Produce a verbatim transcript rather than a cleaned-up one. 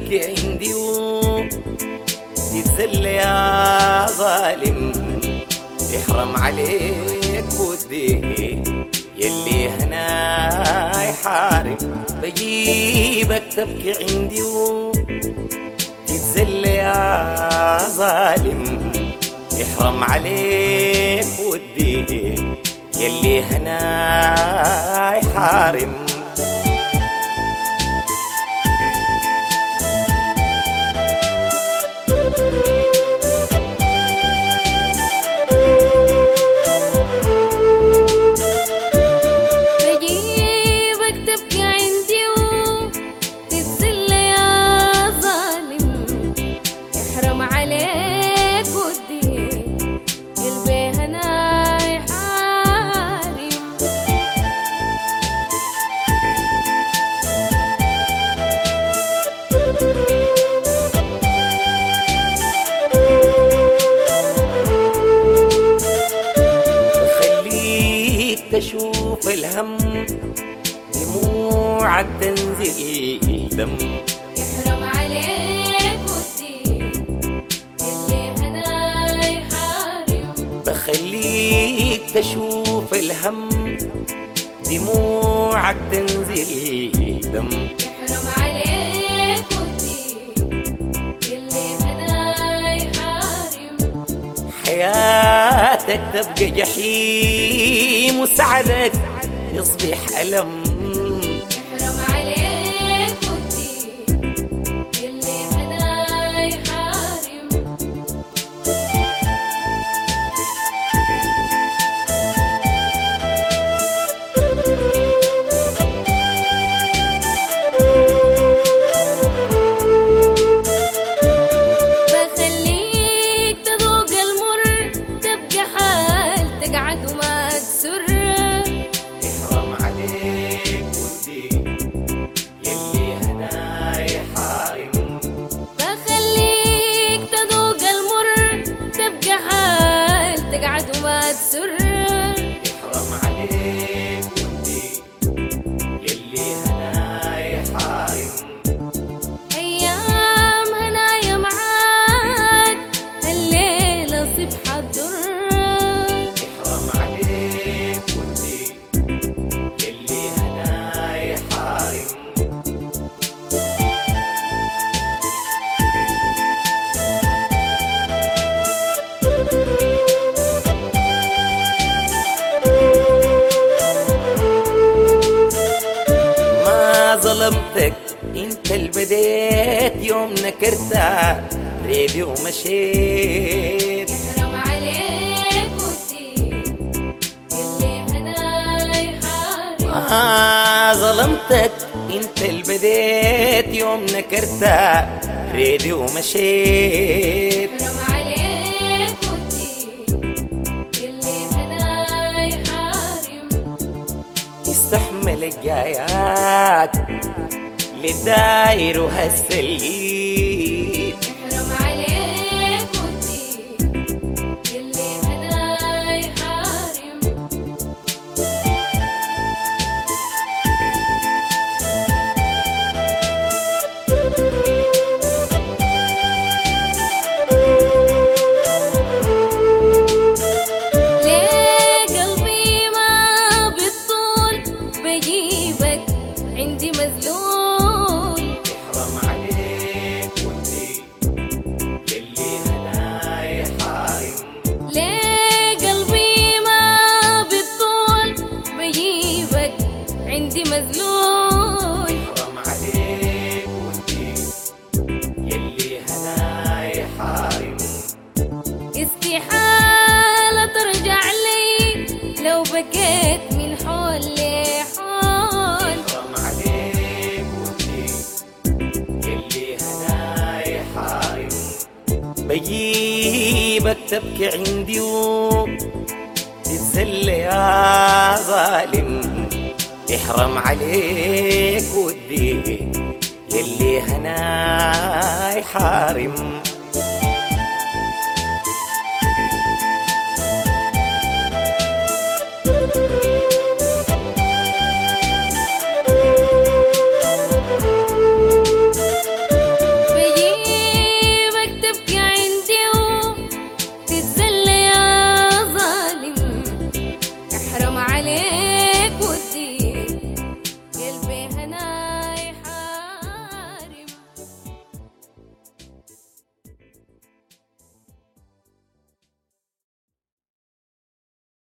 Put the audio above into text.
تبكي عندي وتتذل يا ظالم، يحرم عليك ودي يلي هنا يحارب. بجيبك تبكي عندي وتتذل يا ظالم، يحرم عليك ودي يلي هنا يحارم. تشوف الهم دموعك تنزل دم، يحرم عليك ودي يلي هنا يحارم. بخليك تشوف الهم دموعك تنزل دم، يحرم عليك ودي يلي هنا يحارم. حياتك تبقى جحيم وسعدك يصبح ألم، يحرم عليك ودي يلي هنا يحارم. بخليك تذوق المر تبقى حال تقعد وما تسر، يحرم عليك ودي يلي هنا يحارم. بخليك تذوق المر تبقى حال تقعد وما تسر، يحرم عليك ودي يلي هنا يحارم. أيام هنايا معاك الليلة صبح الضر، يحرم عليك ودي يلي هنا يحارم. ما ظلمتك انت اللي بديت يوم نكرتها ريبي ومشيت، يحرم عليك ودي يلي هنا يحارم. ما ظلمتك انت اللي بديت يوم نكرتها ريدي ومشيت، يحرم عليك ودي يلي هنا يحارم. يستحمل الجايات للداير وهالسليم، يحرم عليك ودي يلي هنا يحارم. ليه قلبي ما بالطول بجيبك عندي مذلول، يحرم عليك ودي يلي هنا يحارم. ليه قلبي ما بالطول بجيبك عندي مذلول. يحرم عليك ودي يلي هنا يحارم. استحالة ترجع لي لو بكيت من حول لحول، يحرم عليك ودي يلي هنا يحارم. بجيبك تبكي عندي وتتذل يا ظالم، يحرم عليك ودي يلي هنا يحارم. عليك